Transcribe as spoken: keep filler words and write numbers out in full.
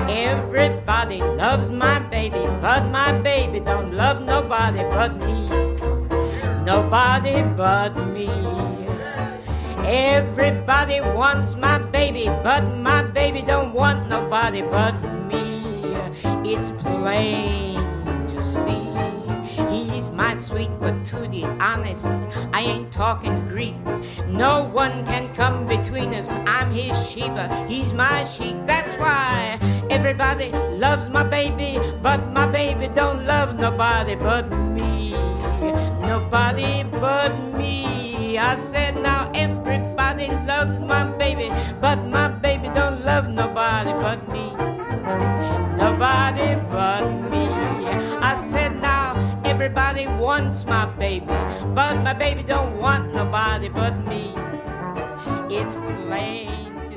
Everybody loves my baby, but my baby don't love nobody but me. Nobody but me. Everybody wants my baby, but my baby don't want nobody but me. It's plain to see. He's my sweet patootie, honest. I ain't talking Greek. No one can come between us. I'm his Sheba, he's my sheep. That's why everybody loves my baby, but my baby don't love nobody but me. Nobody but me. I said now everybody loves my baby, but my baby don't love nobody but me. Nobody but me. I said now everybody wants my baby, but my baby don't want nobody but me. It's plain